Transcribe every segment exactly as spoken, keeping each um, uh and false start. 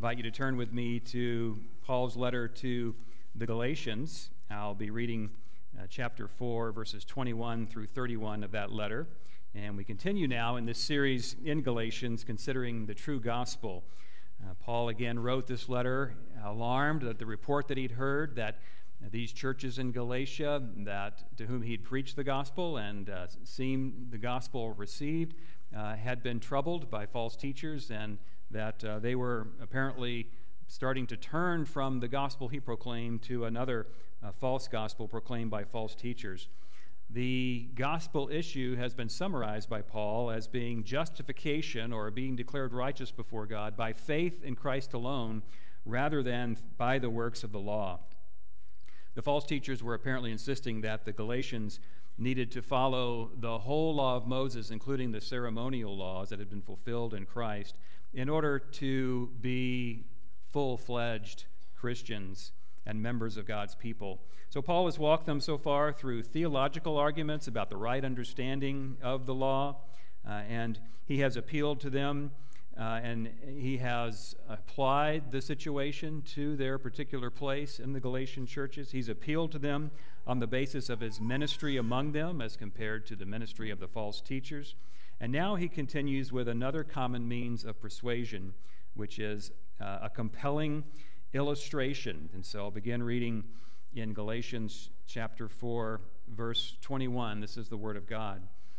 invite you to turn with me to Paul's letter to the Galatians. I'll be reading uh, chapter four, verses twenty-one through thirty-one of that letter. And we continue now in this series in Galatians, considering the true gospel. Uh, Paul again wrote this letter alarmed at the report that he'd heard that these churches in Galatia that to whom he'd preached the gospel and uh, seen the gospel received uh, had been troubled by false teachers, and that uh, they were apparently starting to turn from the gospel he proclaimed to another uh, false gospel proclaimed by false teachers. The gospel issue has been summarized by Paul as being justification or being declared righteous before God by faith in Christ alone rather than by the works of the law. The false teachers were apparently insisting that the Galatians needed to follow the whole law of Moses, including the ceremonial laws that had been fulfilled in Christ, in order to be full-fledged Christians and members of God's people. So Paul has walked them so far through theological arguments about the right understanding of the law, uh, and he has appealed to them, uh, and he has applied the situation to their particular place in the Galatian churches. He's appealed to them on the basis of his ministry among them as compared to the ministry of the false teachers. And now he continues with another common means of persuasion, which is uh, a compelling illustration. And so I'll begin reading in Galatians chapter four, verse twenty-one. This is the word of God.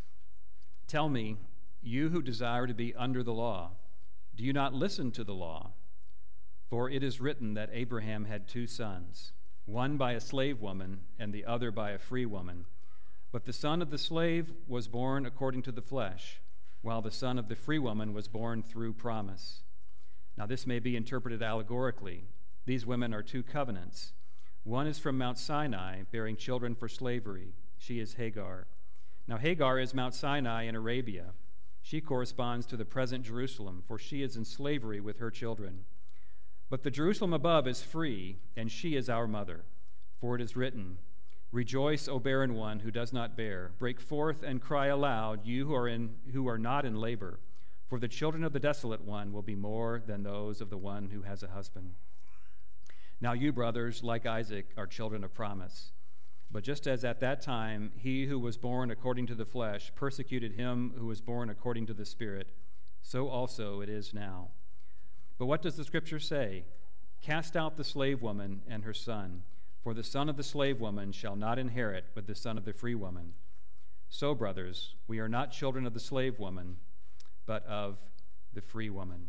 Tell me, you who desire to be under the law, do you not listen to the law? For it is written that Abraham had two sons, one by a slave woman and the other by a free woman. But the son of the slave was born according to the flesh, while the son of the free woman was born through promise. Now this may be interpreted allegorically. These women are two covenants. One is from Mount Sinai, bearing children for slavery. She is Hagar. Now Hagar is Mount Sinai in Arabia. She corresponds to the present Jerusalem, for she is in slavery with her children. But the Jerusalem above is free, and she is our mother. For it is written, Rejoice, O barren one who does not bear. Break forth and cry aloud, you who are in who are not in labor. For the children of the desolate one will be more than those of the one who has a husband. Now you, brothers, like Isaac, are children of promise. But just as at that time he who was born according to the flesh persecuted him who was born according to the Spirit, so also it is now. But what does the Scripture say? Cast out the slave woman and her son, for the son of the slave woman shall not inherit with the son of the free woman. So, brothers, we are not children of the slave woman, but of the free woman.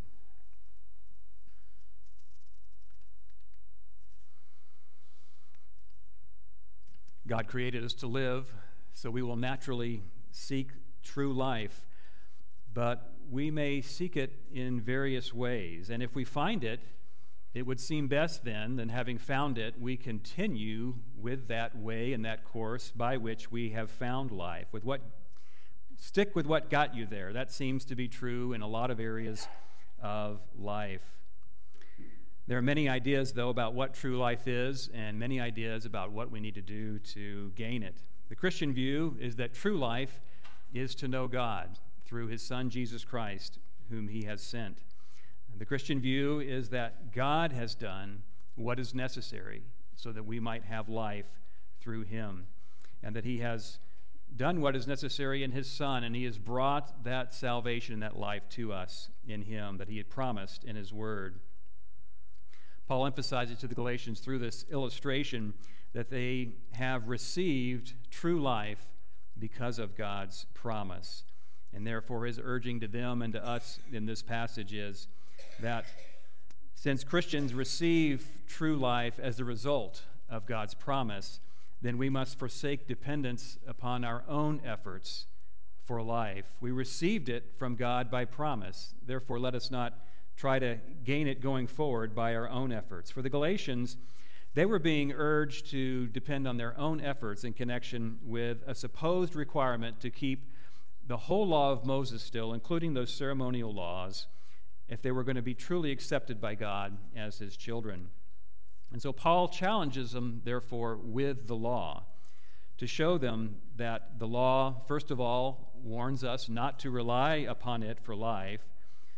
God created us to live, so we will naturally seek true life, but we may seek it in various ways. And if we find it, it would seem best then, than having found it, we continue with that way and that course by which we have found life. With what, stick with what got you there. That seems to be true in a lot of areas of life. There are many ideas, though, about what true life is, and many ideas about what we need to do to gain it. The Christian view is that true life is to know God through his Son, Jesus Christ, whom he has sent. And the Christian view is that God has done what is necessary so that we might have life through him, and that he has done what is necessary in his Son, and he has brought that salvation, that life to us in him that he had promised in his word. Paul emphasizes to the Galatians through this illustration that they have received true life because of God's promise. And therefore his urging to them and to us in this passage is that since Christians receive true life as a result of God's promise, then we must forsake dependence upon our own efforts for life. We received it from God by promise. Therefore, let us not try to gain it going forward by our own efforts. For the Galatians, they were being urged to depend on their own efforts in connection with a supposed requirement to keep the whole law of Moses still, including those ceremonial laws, if they were going to be truly accepted by God as his children. And so Paul challenges them, therefore, with the law, to show them that the law, first of all, warns us not to rely upon it for life.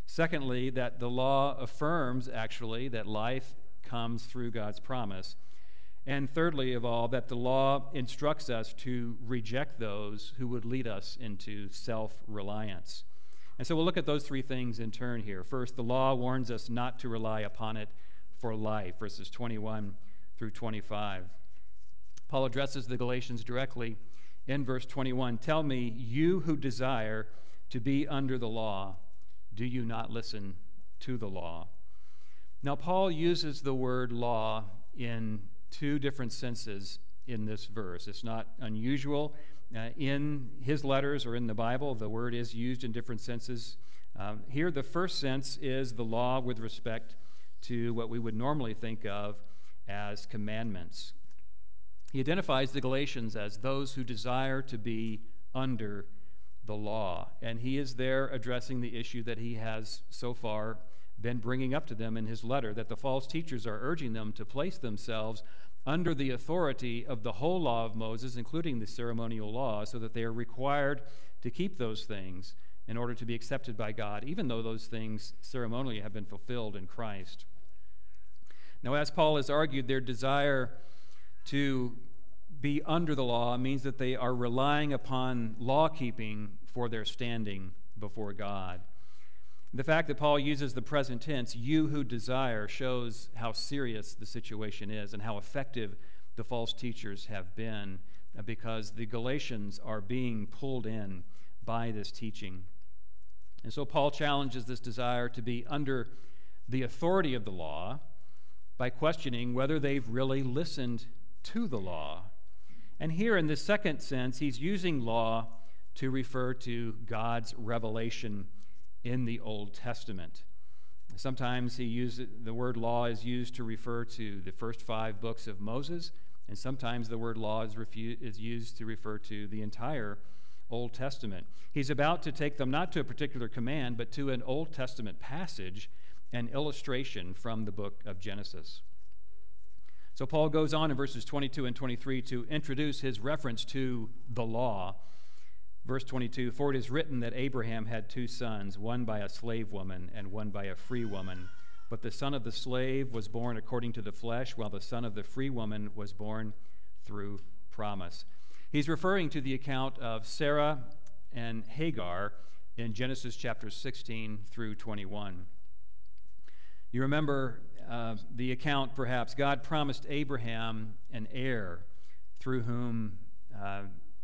Secondly, that the law affirms, actually, that life comes through God's promise. And thirdly of all, that the law instructs us to reject those who would lead us into self-reliance. And so we'll look at those three things in turn here. First, the law warns us not to rely upon it for life, verses twenty-one through twenty-five. Paul addresses the Galatians directly in verse twenty-one. Tell me, you who desire to be under the law, do you not listen to the law? Now, Paul uses the word law in two different senses in this verse. It's not unusual. Uh, in his letters or in the Bible, the word is used in different senses. Um, here, the first sense is the law with respect to what we would normally think of as commandments. He identifies the Galatians as those who desire to be under the law, and he is there addressing the issue that he has so far been bringing up to them in his letter, that the false teachers are urging them to place themselves under the authority of the whole law of Moses, including the ceremonial law, so that they are required to keep those things in order to be accepted by God, even though those things ceremonially have been fulfilled in Christ. Now, as Paul has argued, their desire to be under the law means that they are relying upon law-keeping for their standing before God. The fact that Paul uses the present tense, you who desire, shows how serious the situation is and how effective the false teachers have been, because the Galatians are being pulled in by this teaching. And so Paul challenges this desire to be under the authority of the law by questioning whether they've really listened to the law. And here in this second sense, he's using law to refer to God's revelation in the Old Testament. Sometimes he uses the word law is used to refer to the first five books of Moses, and sometimes the word law is, refu- is used to refer to the entire Old Testament. He's about to take them not to a particular command, but to an Old Testament passage, an illustration from the book of Genesis. So Paul goes on in verses twenty-two and twenty-three to introduce his reference to the law. Verse twenty-two, for it is written that Abraham had two sons, one by a slave woman and one by a free woman. But the son of the slave was born according to the flesh, while the son of the free woman was born through promise. He's referring to the account of Sarah and Hagar in Genesis chapters sixteen through twenty-one. You remember uh, the account, perhaps. God promised Abraham an heir through whom uh,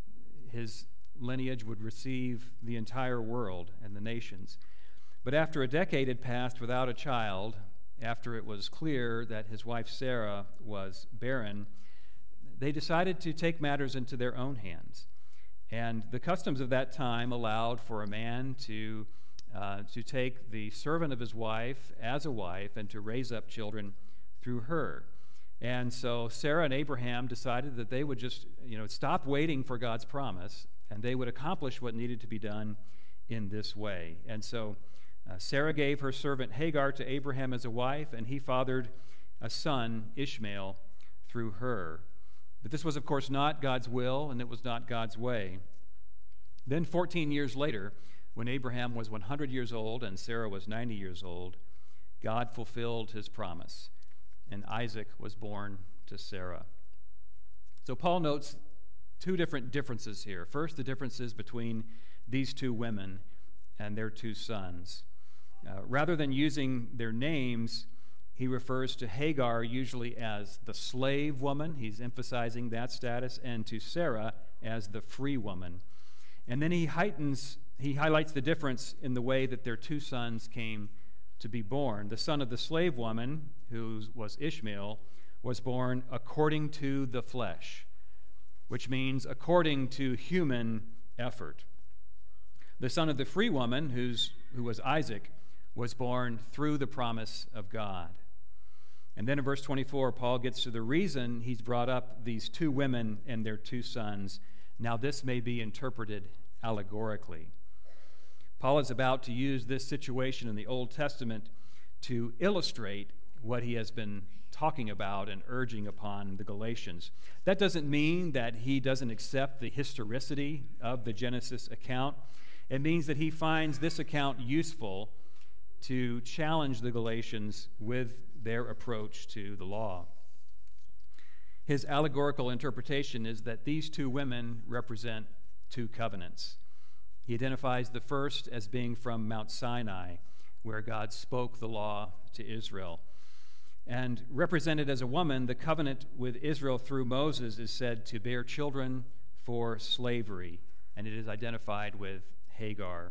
his lineage would receive the entire world and the nations. But after a decade had passed without a child, after it was clear that his wife Sarah was barren, they decided to take matters into their own hands. And the customs of that time allowed for a man to uh, to take the servant of his wife as a wife and to raise up children through her. And so Sarah and Abraham decided that they would just, you know, stop waiting for God's promise, and they would accomplish what needed to be done in this way. And so uh, Sarah gave her servant Hagar to Abraham as a wife, and he fathered a son, Ishmael, through her. But this was, of course, not God's will, and it was not God's way. Then fourteen years later, when Abraham was one hundred years old and Sarah was ninety years old, God fulfilled his promise, and Isaac was born to Sarah. So Paul notes two different differences here. First, the differences between these two women and their two sons. Uh, rather than using their names, he refers to Hagar usually as the slave woman. He's emphasizing that status, and to Sarah as the free woman. And then he heightens, he highlights the difference in the way that their two sons came to be born. The son of the slave woman, who was Ishmael, was born according to the flesh, which means according to human effort. The son of the free woman, who's, who was Isaac, was born through the promise of God. And then in verse twenty-four, Paul gets to the reason he's brought up these two women and their two sons. Now this may be interpreted allegorically. Paul is about to use this situation in the Old Testament to illustrate what he has been talking about and urging upon the Galatians. That doesn't mean that he doesn't accept the historicity of the Genesis account. It means that he finds this account useful to challenge the Galatians with their approach to the law. His allegorical interpretation is that these two women represent two covenants. He identifies the first as being from Mount Sinai, where God spoke the law to Israel. And represented as a woman, the covenant with Israel through Moses is said to bear children for slavery, and it is identified with Hagar.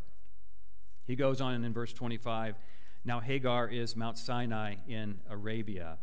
He goes on and in verse twenty-five, now Hagar is Mount Sinai in Arabia.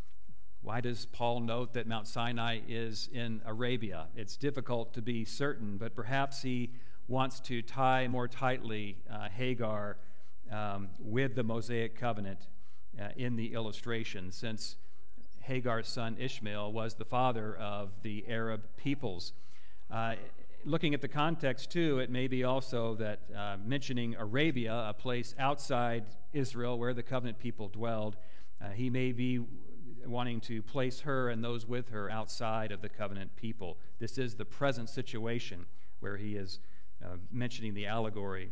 Why does Paul note that Mount Sinai is in Arabia? It's difficult to be certain, but perhaps he wants to tie more tightly uh, Hagar um, with the Mosaic covenant uh, in the illustration, since Hagar's son Ishmael was the father of the Arab peoples. Uh, looking at the context, too, it may be also that uh, mentioning Arabia, a place outside Israel where the covenant people dwelled, uh, he may be wanting to place her and those with her outside of the covenant people. This is the present situation where he is uh, mentioning the allegory.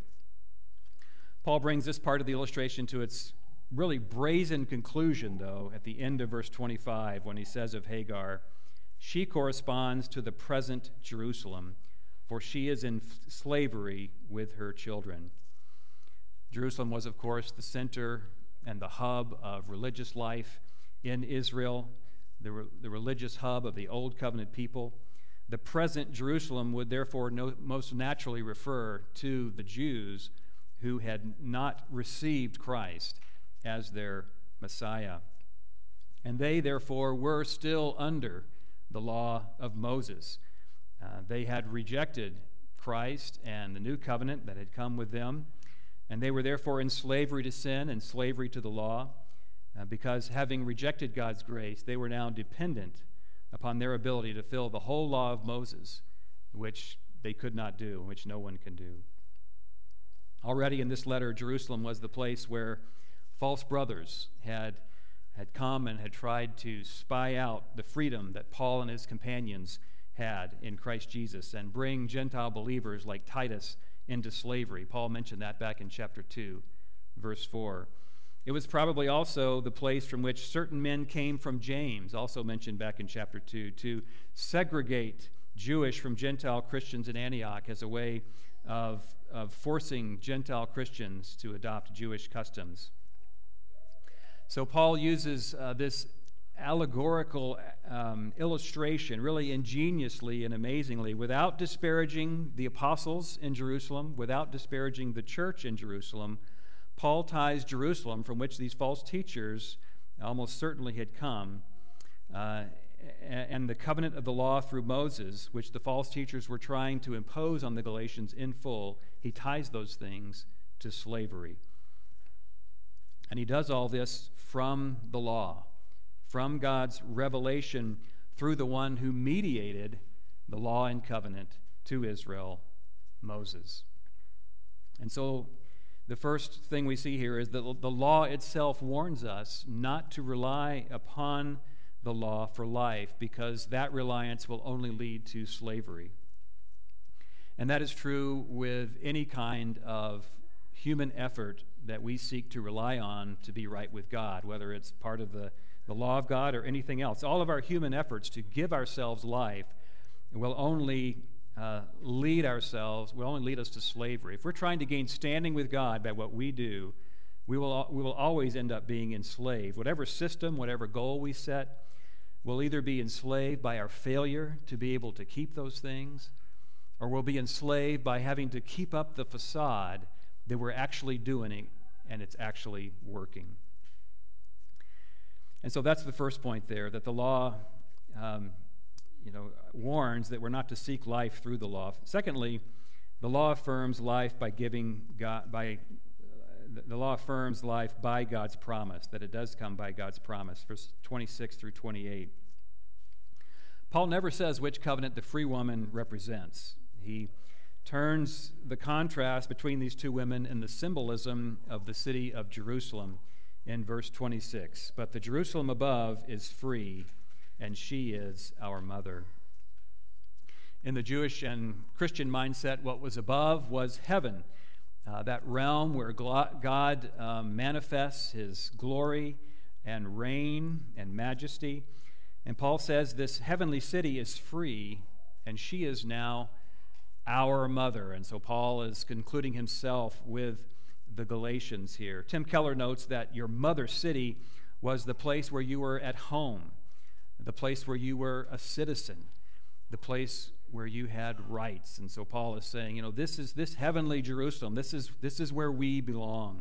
Paul brings this part of the illustration to its really brazen conclusion, though, at the end of verse twenty-five, when he says of Hagar, she corresponds to the present Jerusalem, for she is in f- slavery with her children. Jerusalem was, of course, the center and the hub of religious life in Israel, the, re- the religious hub of the Old Covenant people. The present Jerusalem would therefore no, most naturally refer to the Jews who had not received Christ as their Messiah. And they, therefore, were still under the law of Moses. Uh, they had rejected Christ and the new covenant that had come with them, and they were therefore in slavery to sin and slavery to the law. Uh, because having rejected God's grace, they were now dependent upon their ability to fill the whole law of Moses, which they could not do, which no one can do. Already in this letter, Jerusalem was the place where false brothers had, had come and had tried to spy out the freedom that Paul and his companions had in Christ Jesus and bring Gentile believers like Titus into slavery. Paul mentioned that back in chapter two, verse four. It was probably also the place from which certain men came from James, also mentioned back in chapter two, to segregate Jewish from Gentile Christians in Antioch as a way of, of forcing Gentile Christians to adopt Jewish customs. So Paul uses uh, this allegorical um, illustration really ingeniously and amazingly, without disparaging the apostles in Jerusalem, without disparaging the church in Jerusalem. Paul ties Jerusalem, from which these false teachers almost certainly had come, uh, and the covenant of the law through Moses, which the false teachers were trying to impose on the Galatians in full, he ties those things to slavery. And he does all this from the law, from God's revelation through the one who mediated the law and covenant to Israel, Moses. And so the first thing we see here is that the law itself warns us not to rely upon the law for life, because that reliance will only lead to slavery. And that is true with any kind of human effort that we seek to rely on to be right with God, whether it's part of the, the law of God or anything else. All of our human efforts to give ourselves life will only Uh, lead ourselves, will only lead us to slavery. If we're trying to gain standing with God by what we do, we will we will always end up being enslaved. Whatever system, whatever goal we set, we'll either be enslaved by our failure to be able to keep those things, or we'll be enslaved by having to keep up the facade that we're actually doing it and it's actually working. And so that's the first point there, that the law um, you know, warns that we're not to seek life through the law. Secondly, the law affirms life by giving God, by uh, the law affirms life by God's promise, that it does come by God's promise, verse twenty-six through twenty-eight. Paul never says which covenant the free woman represents. He turns the contrast between these two women in the symbolism of the city of Jerusalem in verse twenty-six. But the Jerusalem above is free, and she is our mother. In the Jewish and Christian mindset, what was above was heaven, uh, that realm where God um, manifests his glory and reign and majesty. And Paul says this heavenly city is free, and she is now our mother. And so Paul is concluding himself with the Galatians here. Tim Keller notes that your mother city was the place where you were at home, the place where you were a citizen, the place where you had rights. And so Paul is saying, you know, this is this heavenly Jerusalem. This is this is where we belong.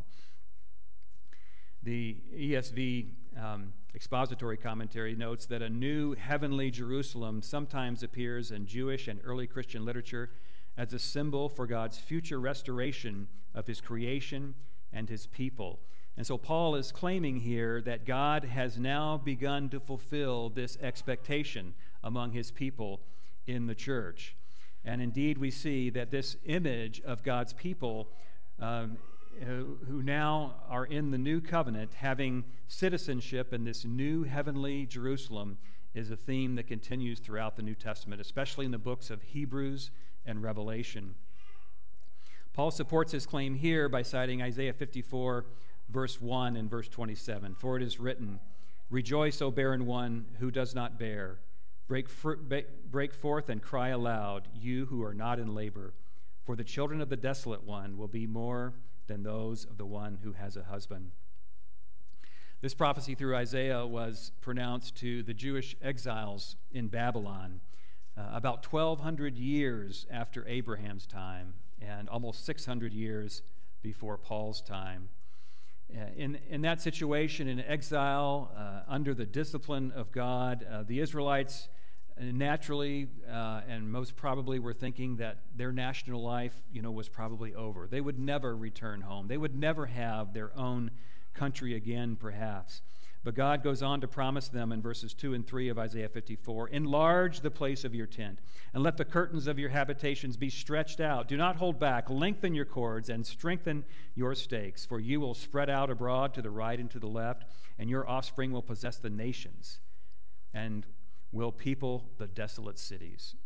The E S V um, expository commentary notes that a new heavenly Jerusalem sometimes appears in Jewish and early Christian literature as a symbol for God's future restoration of his creation and his people. And so Paul is claiming here that God has now begun to fulfill this expectation among his people in the church. And indeed, we see that this image of God's people um, who now are in the new covenant, having citizenship in this new heavenly Jerusalem, is a theme that continues throughout the New Testament, especially in the books of Hebrews and Revelation. Paul supports his claim here by citing Isaiah fifty-four, verse one and verse twenty-seven. For it is written, "Rejoice, O barren one who does not bear. Break, fr- break forth and cry aloud, you who are not in labor. For the children of the desolate one will be more than those of the one who has a husband." This prophecy through Isaiah was pronounced to the Jewish exiles in Babylon uh, about twelve hundred years after Abraham's time and almost six hundred years before Paul's time. Uh, in, in that situation, in exile, uh, under the discipline of God, uh, the Israelites naturally uh, and most probably were thinking that their national life, you know, was probably over. They would never return home. They would never have their own country again, perhaps. But God goes on to promise them in verses two and three of Isaiah fifty-four, "Enlarge the place of your tent, and let the curtains of your habitations be stretched out. Do not hold back. Lengthen your cords and strengthen your stakes, for you will spread out abroad to the right and to the left, and your offspring will possess the nations and will people the desolate cities."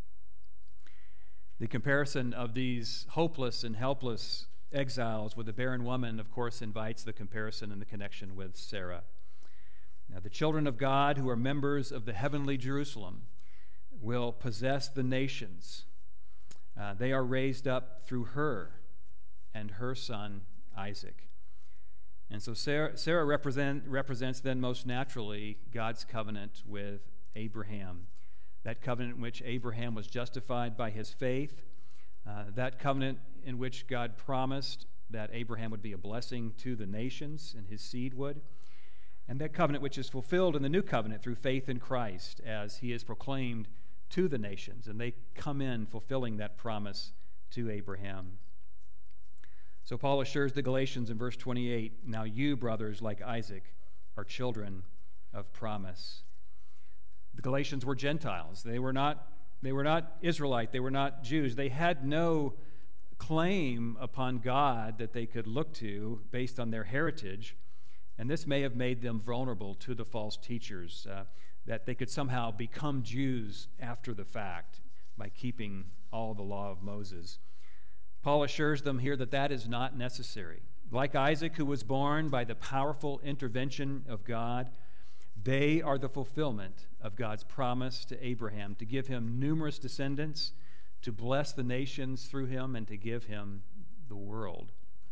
The comparison of these hopeless and helpless exiles with the barren woman, of course, invites the comparison and the connection with Sarah. Now, the children of God who are members of the heavenly Jerusalem will possess the nations. Uh, they are raised up through her and her son, Isaac. And so Sarah, Sarah represent, represents then most naturally God's covenant with Abraham, that covenant in which Abraham was justified by his faith, uh, that covenant in which God promised that Abraham would be a blessing to the nations and his seed would, and that covenant which is fulfilled in the new covenant through faith in Christ as he is proclaimed to the nations, and they come in fulfilling that promise to Abraham. So Paul assures the Galatians in verse twenty-eight, "Now you, brothers, like Isaac, are children of promise." The Galatians were Gentiles. They were not, they were not Israelite. They were not Jews. They had no claim upon God that they could look to based on their heritage, and this may have made them vulnerable to the false teachers, uh, that they could somehow become Jews after the fact by keeping all the law of Moses. Paul assures them here that that is not necessary. Like Isaac, who was born by the powerful intervention of God, they are the fulfillment of God's promise to Abraham to give him numerous descendants, to bless the nations through him, and to give him the world.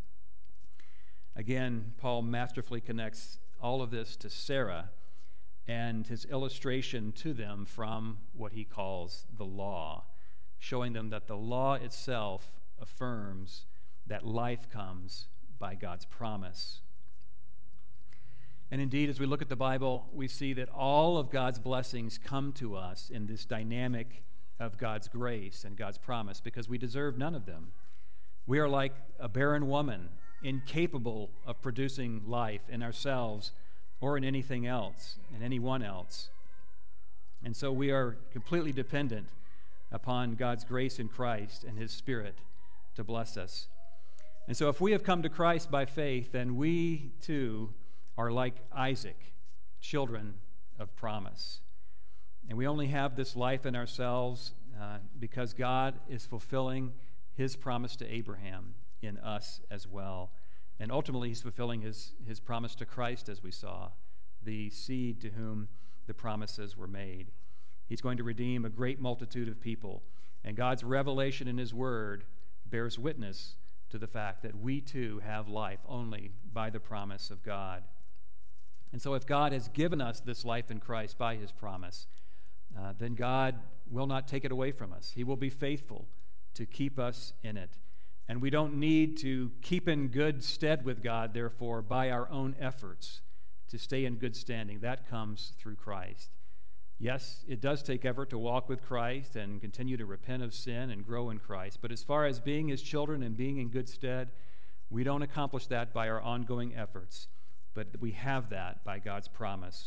Again, Paul masterfully connects all of this to Sarah and his illustration to them from what he calls the law, showing them that the law itself affirms that life comes by God's promise. And indeed, as we look at the Bible, we see that all of God's blessings come to us in this dynamic of God's grace and God's promise, because we deserve none of them. We are like a barren woman, incapable of producing life in ourselves or in anything else, in anyone else. And so we are completely dependent upon God's grace in Christ and his Spirit to bless us. And so if we have come to Christ by faith, then we too are like Isaac, children of promise. And we only have this life in ourselves uh, because God is fulfilling his promise to Abraham in us as well. And ultimately, he's fulfilling his, his promise to Christ, as we saw, the seed to whom the promises were made. He's going to redeem a great multitude of people. And God's revelation in his word bears witness to the fact that we too have life only by the promise of God. And so if God has given us this life in Christ by his promise, uh, then God will not take it away from us. He will be faithful to keep us in it. And we don't need to keep in good stead with God, therefore, by our own efforts to stay in good standing. That comes through Christ. Yes, it does take effort to walk with Christ and continue to repent of sin and grow in Christ. But as far as being his children and being in good stead, we don't accomplish that by our ongoing efforts, but we have that by God's promise.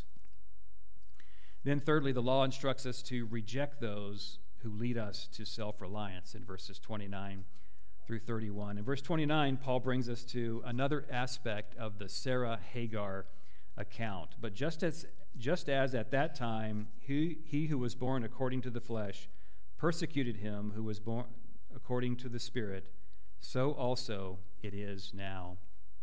Then thirdly, the law instructs us to reject those who lead us to self-reliance in verses twenty-nine through thirty-one. In verse twenty-nine, Paul brings us to another aspect of the Sarah-Hagar account. But just as just as at that time he, he who was born according to the flesh persecuted him who was born according to the Spirit, so also it is now.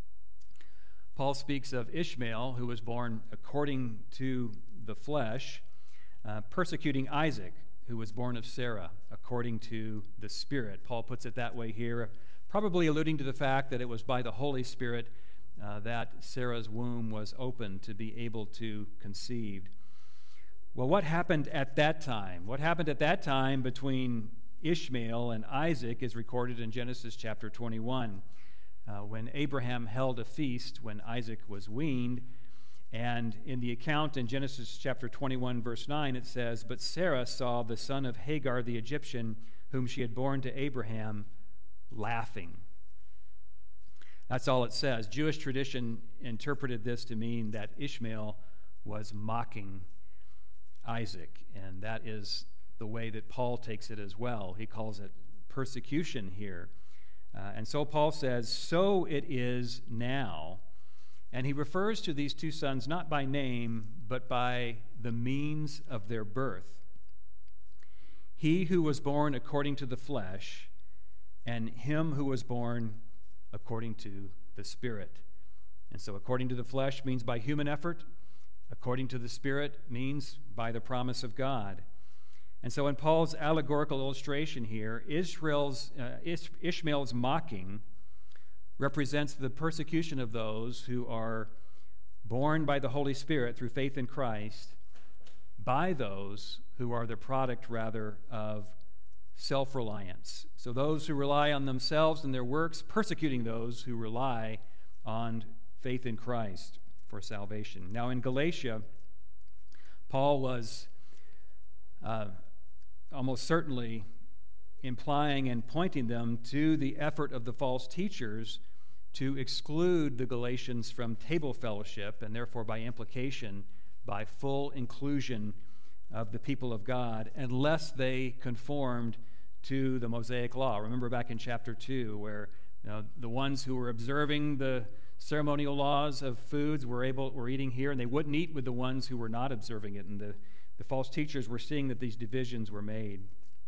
Paul speaks of Ishmael, who was born according to the flesh, uh, persecuting Isaac, who was born of Sarah, according to the Spirit. Paul puts it that way here, probably alluding to the fact that it was by the Holy Spirit uh, that Sarah's womb was opened to be able to conceive. Well, what happened at that time? What happened at that time between Ishmael and Isaac is recorded in Genesis chapter twenty-one, uh, when Abraham held a feast when Isaac was weaned. And in the account in Genesis chapter twenty-one, verse nine, it says, "But Sarah saw the son of Hagar the Egyptian, whom she had borne to Abraham, laughing." That's all it says. Jewish tradition interpreted this to mean that Ishmael was mocking Isaac, and that is the way that Paul takes it as well. He calls it persecution here. Uh, and so Paul says, "So it is now." And he refers to these two sons not by name, but by the means of their birth. He who was born according to the flesh, and him who was born according to the Spirit. And so according to the flesh means by human effort. According to the Spirit means by the promise of God. And so in Paul's allegorical illustration here, Israel's, uh, Ish- Ishmael's mocking represents the persecution of those who are born by the Holy Spirit through faith in Christ, by those who are the product, rather, of self-reliance. So those who rely on themselves and their works, persecuting those who rely on faith in Christ for salvation. Now in Galatia, Paul was uh, almost certainly implying and pointing them to the effort of the false teachers to exclude the Galatians from table fellowship, and therefore by implication by full inclusion of the people of God, unless they conformed to the Mosaic law. Remember back in chapter two, where you know, the ones who were observing the ceremonial laws of foods were able were eating here, and they wouldn't eat with the ones who were not observing it. And the, the false teachers were seeing that these divisions were made.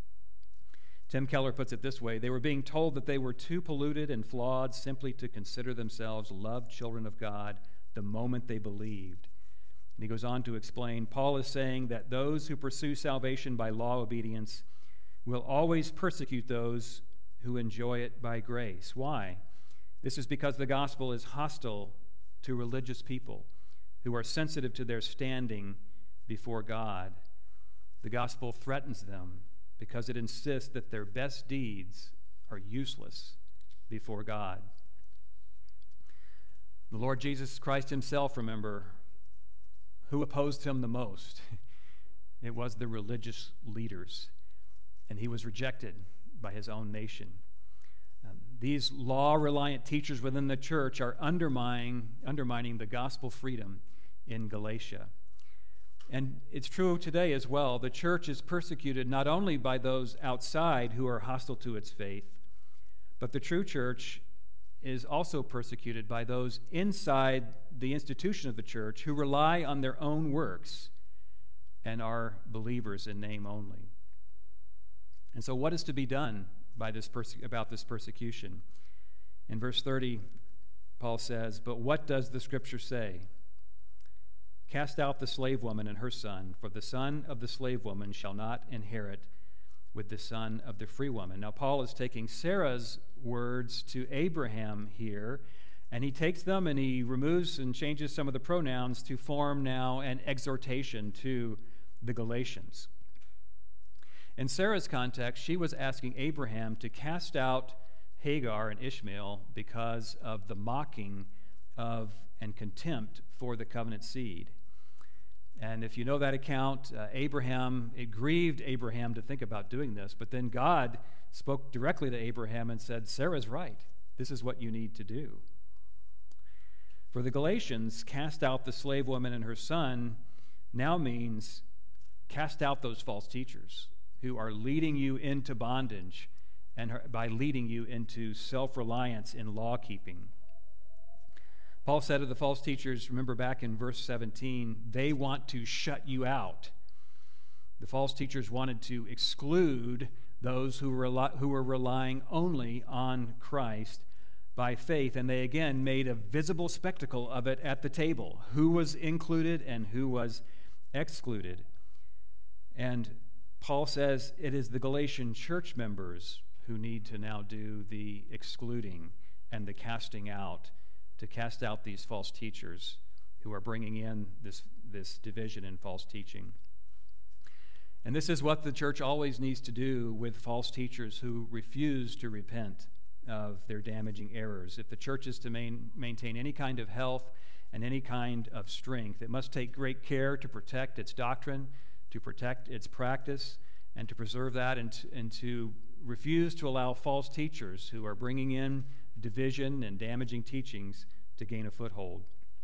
Tim Keller puts it this way: they were being told that they were too polluted and flawed simply to consider themselves loved children of God the moment they believed. And he goes on to explain, Paul is saying that those who pursue salvation by law obedience will always persecute those who enjoy it by grace. Why? This is because the gospel is hostile to religious people who are sensitive to their standing before God. The gospel threatens them because it insists that their best deeds are useless before God. The Lord Jesus Christ himself, remember, who opposed him the most? It was the religious leaders, and he was rejected by his own nation. Um, these law-reliant teachers within the church are undermining, undermining the gospel freedom in Galatia. And it's true today as well. The church is persecuted not only by those outside who are hostile to its faith, but the true church is also persecuted by those inside the institution of the church who rely on their own works and are believers in name only. And so what is to be done by this perse- about this persecution? In verse thirty, Paul says, "But what does the Scripture say? Cast out the slave woman and her son, for the son of the slave woman shall not inherit with the son of the free woman." Now, Paul is taking Sarah's words to Abraham here, and he takes them and he removes and changes some of the pronouns to form now an exhortation to the Galatians. In Sarah's context, she was asking Abraham to cast out Hagar and Ishmael because of the mocking of and contempt for the covenant seed. And if you know that account, uh, Abraham, it grieved Abraham to think about doing this, but then God spoke directly to Abraham and said, "Sarah's right. This is what you need to do." For the Galatians, cast out the slave woman and her son now means cast out those false teachers who are leading you into bondage and by leading you into self-reliance in law-keeping. Paul said of the false teachers, remember back in verse seventeen, they want to shut you out. The false teachers wanted to exclude those who were, who were relying only on Christ by faith, and they again made a visible spectacle of it at the table, who was included and who was excluded. And Paul says it is the Galatian church members who need to now do the excluding and the casting out, to cast out these false teachers who are bringing in this, this division and false teaching. And this is what the church always needs to do with false teachers who refuse to repent of their damaging errors. If the church is to main, maintain any kind of health and any kind of strength, it must take great care to protect its doctrine, to protect its practice, and to preserve that, and to, and to refuse to allow false teachers who are bringing in division and damaging teachings to gain a foothold.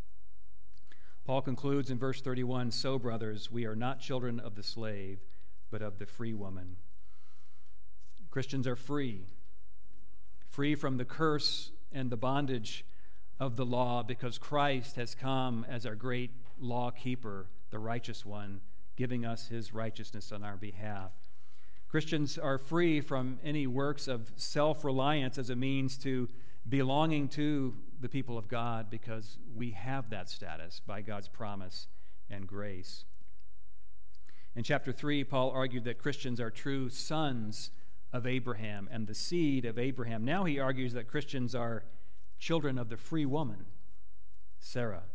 Paul concludes in verse thirty-one, "So, brothers, we are not children of the slave, but of the free woman." Christians are free, free from the curse and the bondage of the law, because Christ has come as our great law keeper, the righteous one, giving us his righteousness on our behalf. Christians are free from any works of self-reliance as a means to belonging to the people of God, because we have that status by God's promise and grace. In chapter three, Paul argued that Christians are true sons of Abraham and the seed of Abraham. Now he argues that Christians are children of the free woman, Sarah.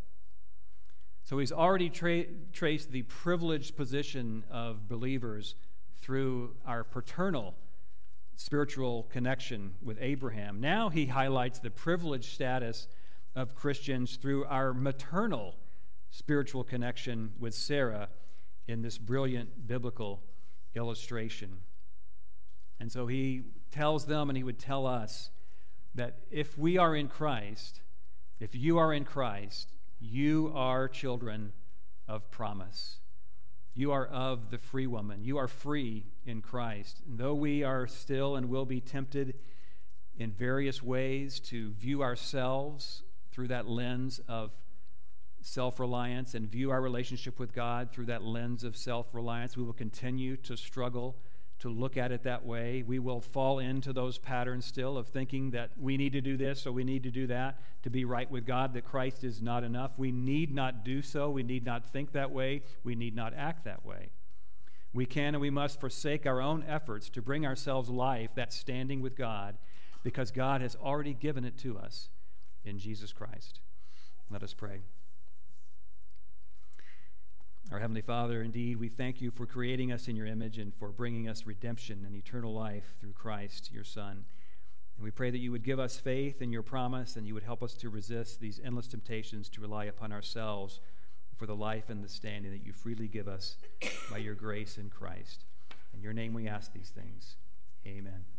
So he's already tra- traced the privileged position of believers through our paternal spiritual connection with Abraham. Now he highlights the privileged status of Christians through our maternal spiritual connection with Sarah in this brilliant biblical illustration. And so he tells them, and he would tell us, that if we are in Christ, if you are in Christ, you are children of promise. You are of the free woman. You are free in Christ. And though we are still and will be tempted in various ways to view ourselves through that lens of self-reliance and view our relationship with God through that lens of self-reliance, we will continue to struggle to look at it that way. We will fall into those patterns still of thinking that we need to do this or we need to do that to be right with God, that Christ is not enough. We need not do so. We need not think that way. We need not act that way. We can and we must forsake our own efforts to bring ourselves life, that standing with God, because God has already given it to us in Jesus Christ. Let us pray. Our Heavenly Father, indeed, we thank you for creating us in your image and for bringing us redemption and eternal life through Christ, your Son. And we pray that you would give us faith in your promise, and you would help us to resist these endless temptations to rely upon ourselves for the life and the standing that you freely give us by your grace in Christ. In your name we ask these things. Amen.